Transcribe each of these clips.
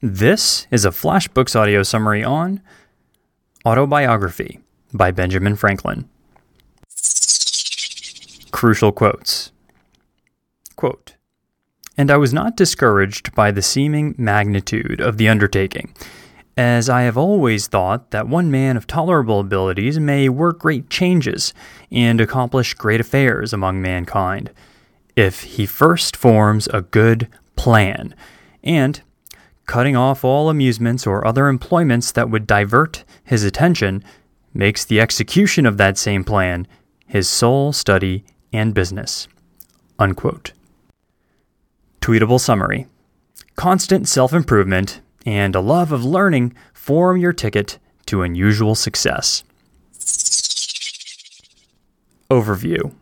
This is a FlashBooks audio summary on Autobiography by Benjamin Franklin. Crucial quotes. Quote, "And I was not discouraged by the seeming magnitude of the undertaking, as I have always thought that one man of tolerable abilities may work great changes and accomplish great affairs among mankind, if he first forms a good plan, and, cutting off all amusements or other employments that would divert his attention, makes the execution of that same plan his sole study and business." Unquote. Tweetable summary. Constant self-improvement and a love of learning form your ticket to unusual success. Overview.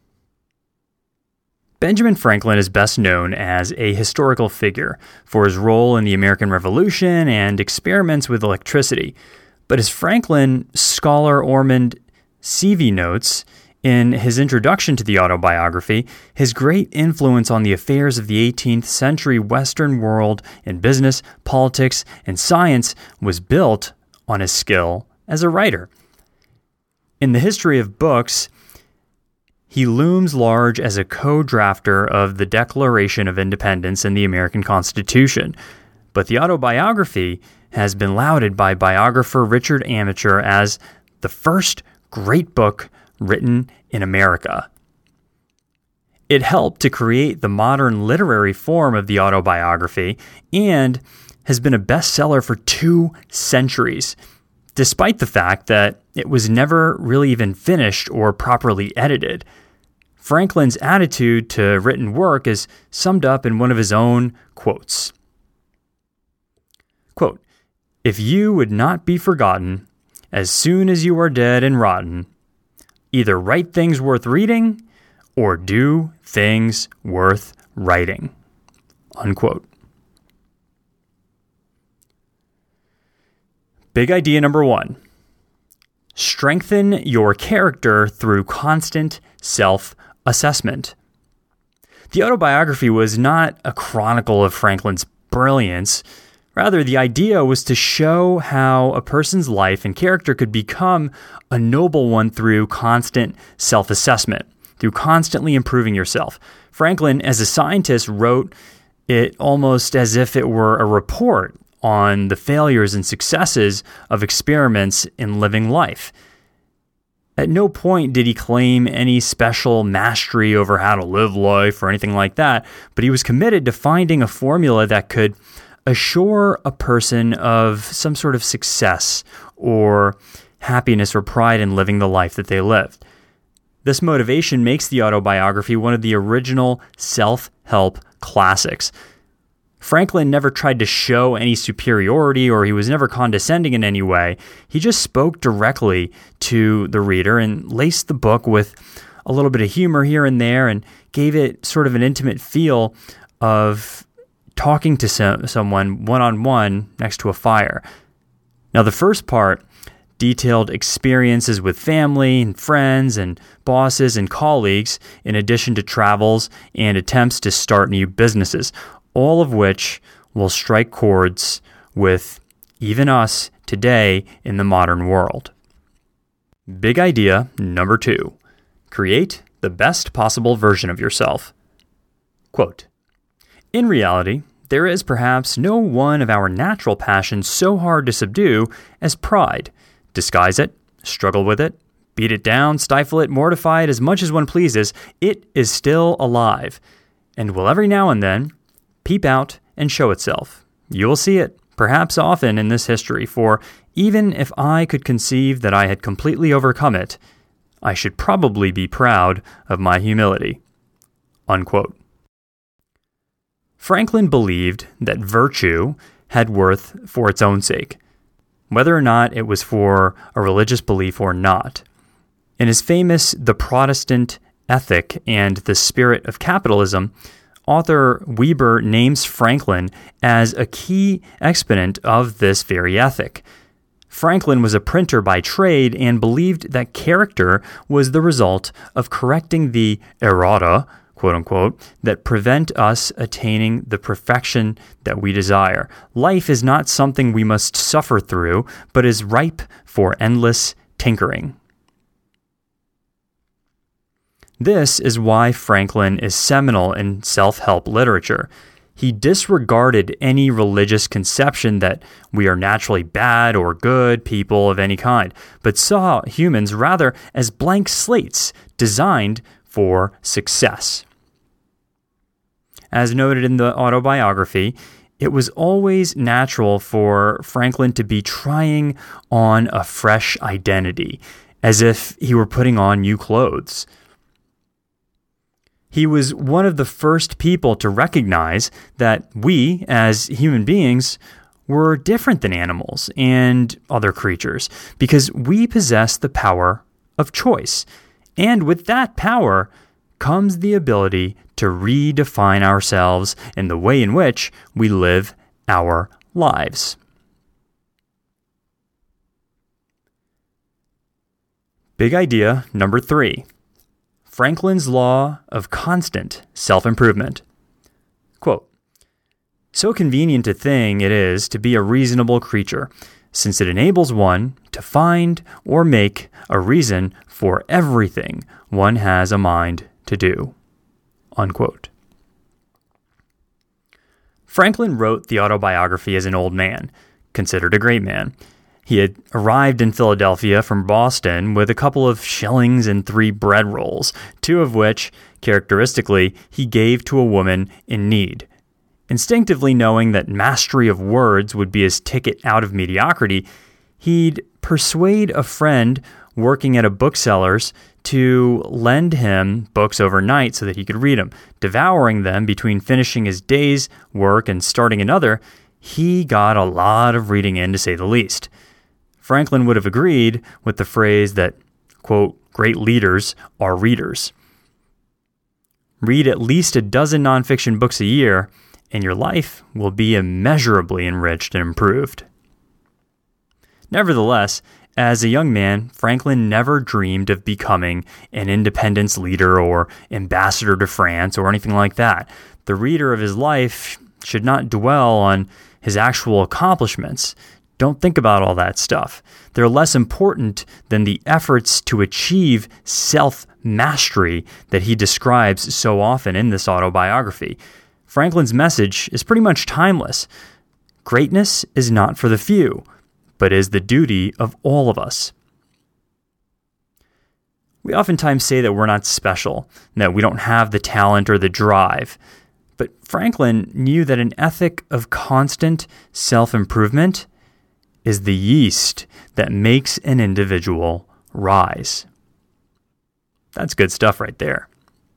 Benjamin Franklin is best known as a historical figure for his role in the American Revolution and experiments with electricity, but as Franklin scholar Ormond Seavey notes in his introduction to the autobiography, his great influence on the affairs of the 18th century Western world in business, politics, and science was built on his skill as a writer. In the history of books, he looms large as a co-drafter of the Declaration of Independence and the American Constitution, but the autobiography has been lauded by biographer Richard Amacher as the first great book written in America. It helped to create the modern literary form of the autobiography and has been a bestseller for 2 centuries, despite the fact that it was never really even finished or properly edited. Franklin's attitude to written work is summed up in one of his own quotes. Quote, "If you would not be forgotten, as soon as you are dead and rotten, either write things worth reading or do things worth writing." Unquote. Big idea number 1. Strengthen your character through constant self-assessment. The autobiography was not a chronicle of Franklin's brilliance. Rather, the idea was to show how a person's life and character could become a noble one through constant self-assessment, through constantly improving yourself. Franklin, as a scientist, wrote it almost as if it were a report on the failures and successes of experiments in living life. At no point did he claim any special mastery over how to live life or anything like that, but he was committed to finding a formula that could assure a person of some sort of success or happiness or pride in living the life that they lived. This motivation makes the autobiography one of the original self-help classics. Franklin never tried to show any superiority, or he was never condescending in any way. He just spoke directly to the reader and laced the book with a little bit of humor here and there and gave it sort of an intimate feel of talking to someone one-on-one next to a fire. Now, the first part detailed experiences with family and friends and bosses and colleagues, in addition to travels and attempts to start new businesses, all of which will strike chords with even us today in the modern world. Big idea number 2. Create the best possible version of yourself. Quote, "In reality, there is perhaps no one of our natural passions so hard to subdue as pride. Disguise it, struggle with it, beat it down, stifle it, mortify it as much as one pleases, it is still alive, and will every now and then peep out and show itself. You will see it, perhaps often in this history, for even if I could conceive that I had completely overcome it, I should probably be proud of my humility." Unquote. Franklin believed that virtue had worth for its own sake, whether or not it was for a religious belief or not. In his famous The Protestant Ethic and the Spirit of Capitalism, author Weber names Franklin as a key exponent of this very ethic. Franklin was a printer by trade and believed that character was the result of correcting the errata quote unquote, that prevent us attaining the perfection that we desire. Life is not something we must suffer through, but is ripe for endless tinkering. This is why Franklin is seminal in self-help literature. He disregarded any religious conception that we are naturally bad or good people of any kind, but saw humans rather as blank slates designed for success. As noted in the autobiography, it was always natural for Franklin to be trying on a fresh identity, as if he were putting on new clothes. He was one of the first people to recognize that we, as human beings, were different than animals and other creatures because we possess the power of choice. And with that power comes the ability to redefine ourselves and the way in which we live our lives. Big idea number 3. Franklin's law of constant self-improvement. Quote, "So convenient a thing it is to be a reasonable creature, since it enables one to find or make a reason for everything one has a mind to do." Unquote. Franklin wrote the autobiography as an old man, considered a great man. He had arrived in Philadelphia from Boston with a couple of shillings and 3 bread rolls, 2 of which, characteristically, he gave to a woman in need. Instinctively knowing that mastery of words would be his ticket out of mediocrity, he'd persuade a friend working at a bookseller's to lend him books overnight so that he could read them. Devouring them between finishing his day's work and starting another, he got a lot of reading in, to say the least. Franklin would have agreed with the phrase that, quote, "great leaders are readers." Read at least a dozen nonfiction books a year, and your life will be immeasurably enriched and improved. Nevertheless, as a young man, Franklin never dreamed of becoming an independence leader or ambassador to France or anything like that. The reader of his life should not dwell on his actual accomplishments. Don't think about all that stuff. They're less important than the efforts to achieve self-mastery that he describes so often in this autobiography. Franklin's message is pretty much timeless. Greatness is not for the few, but is the duty of all of us. We oftentimes say that we're not special, that we don't have the talent or the drive. But Franklin knew that an ethic of constant self-improvement is the yeast that makes an individual rise. That's good stuff right there.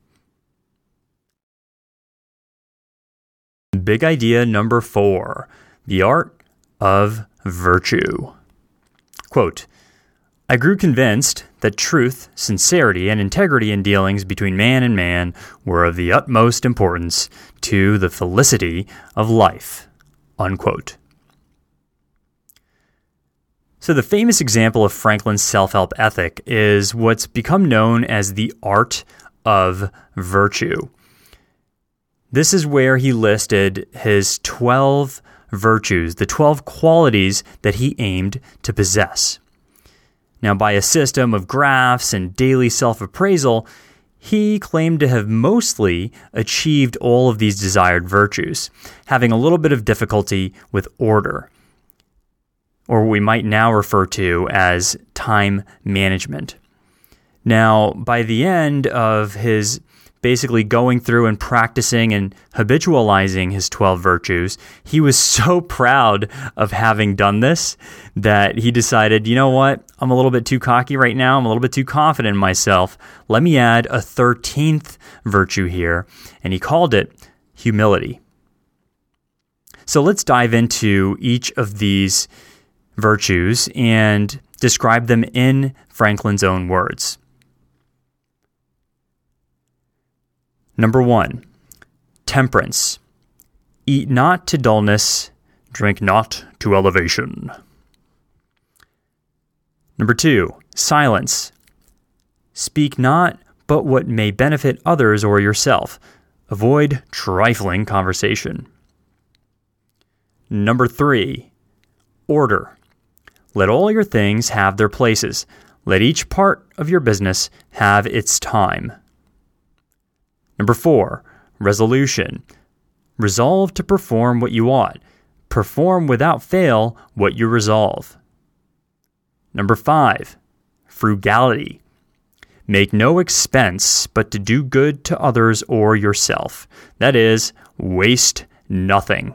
Big idea number 4, the art of virtue. Quote, "I grew convinced that truth, sincerity, and integrity in dealings between man and man were of the utmost importance to the felicity of life." Unquote. So the famous example of Franklin's self-help ethic is what's become known as the art of virtue. This is where he listed his 12 virtues, the 12 qualities that he aimed to possess. Now, by a system of graphs and daily self-appraisal, he claimed to have mostly achieved all of these desired virtues, having a little bit of difficulty with order, or what we might now refer to as time management. Now, by the end of his basically going through and practicing and habitualizing his 12 virtues, he was so proud of having done this that he decided, you know what, I'm a little bit too cocky right now, I'm a little bit too confident in myself, let me add a 13th virtue here, and he called it humility. So let's dive into each of these virtues and describe them in Franklin's own words. Number 1, temperance. Eat not to dullness, drink not to elevation. Number 2, silence. Speak not, but what may benefit others or yourself. Avoid trifling conversation. Number 3, order. Let all your things have their places. Let each part of your business have its time. Number 4, resolution. Resolve to perform what you ought. Perform without fail what you resolve. Number 5, frugality. Make no expense but to do good to others or yourself. That is, waste nothing.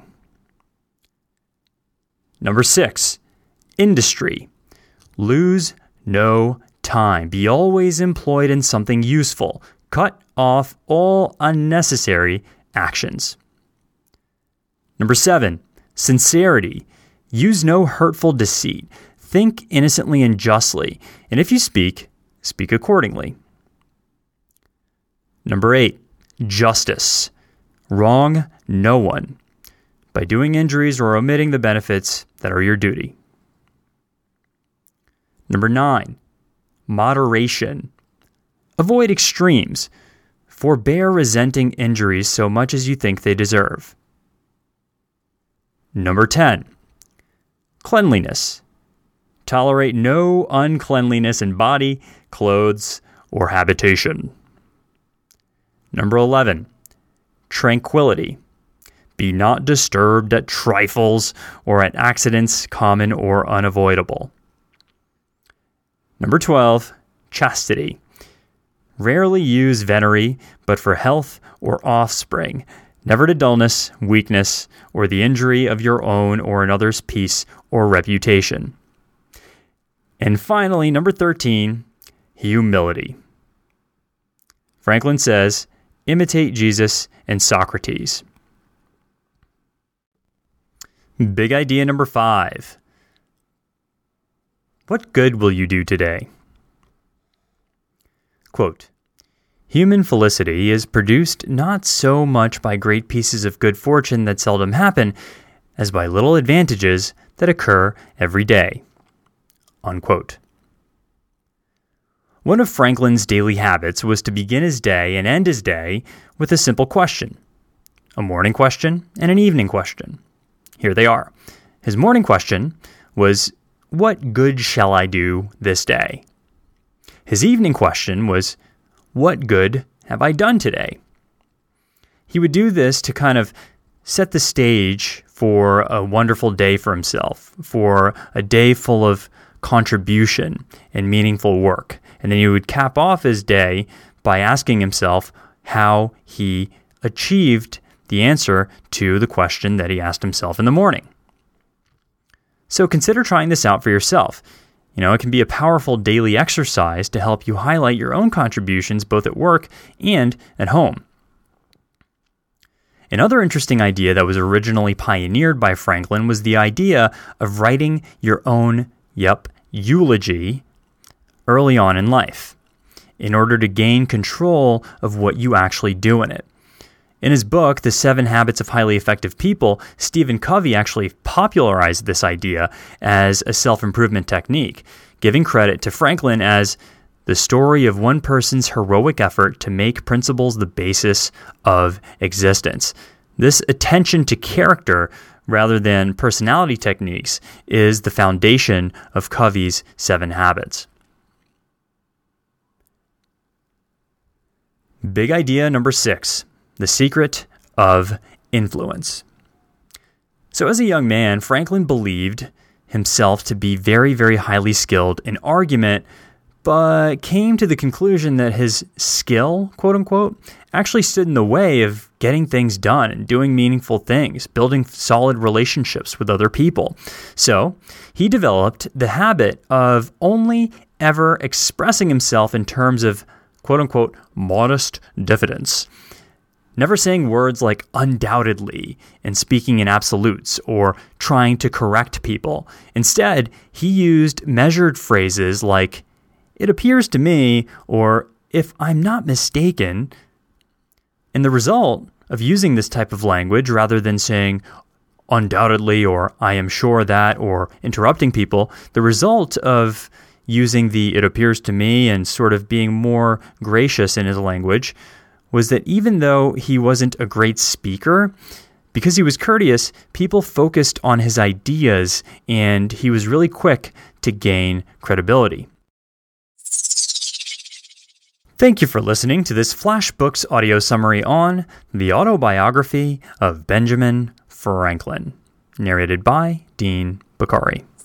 Number 6, industry. Lose no time. Be always employed in something useful. Cut off all unnecessary actions. Number 7, sincerity. Use no hurtful deceit. Think innocently and justly, and if you speak, speak accordingly. Number 8, justice. Wrong no one by doing injuries or omitting the benefits that are your duty. Number 9, moderation. Avoid extremes. Forbear resenting injuries so much as you think they deserve. Number 10, cleanliness. Tolerate no uncleanliness in body, clothes, or habitation. Number 11, tranquility. Be not disturbed at trifles or at accidents common or unavoidable. Number 12, chastity. Rarely use venery, but for health or offspring, never to dullness, weakness, or the injury of your own or another's peace or reputation. And finally, number 13, humility. Franklin says, imitate Jesus and Socrates. Big idea number 5. What good will you do today? Quote, human felicity is produced not so much by great pieces of good fortune that seldom happen, as by little advantages that occur every day. Unquote. One of Franklin's daily habits was to begin his day and end his day with a simple question, a morning question and an evening question. Here they are. His morning question was, what good shall I do this day? His evening question was, what good have I done today? He would do this to kind of set the stage for a wonderful day for himself, for a day full of contribution and meaningful work. And then he would cap off his day by asking himself how he achieved the answer to the question that he asked himself in the morning. So consider trying this out for yourself. It can be a powerful daily exercise to help you highlight your own contributions both at work and at home. Another interesting idea that was originally pioneered by Franklin was the idea of writing your own, eulogy early on in life in order to gain control of what you actually do in it. In his book, The 7 Habits of Highly Effective People, Stephen Covey actually popularized this idea as a self-improvement technique, giving credit to Franklin as the story of one person's heroic effort to make principles the basis of existence. This attention to character rather than personality techniques is the foundation of Covey's 7 habits. Big idea number 6. The secret of influence. So as a young man, Franklin believed himself to be very, very highly skilled in argument, but came to the conclusion that his skill, quote unquote, actually stood in the way of getting things done and doing meaningful things, building solid relationships with other people. So he developed the habit of only ever expressing himself in terms of, quote unquote, modest diffidence. Never saying words like undoubtedly and speaking in absolutes or trying to correct people. Instead, he used measured phrases like, it appears to me, or if I'm not mistaken. And the result of using this type of language rather than saying undoubtedly or I am sure that or interrupting people, the result of using the "it appears to me" and sort of being more gracious in his language was that even though he wasn't a great speaker, because he was courteous, people focused on his ideas and he was really quick to gain credibility. Thank you for listening to this FlashBooks audio summary on the autobiography of Benjamin Franklin, narrated by Dean Bakari.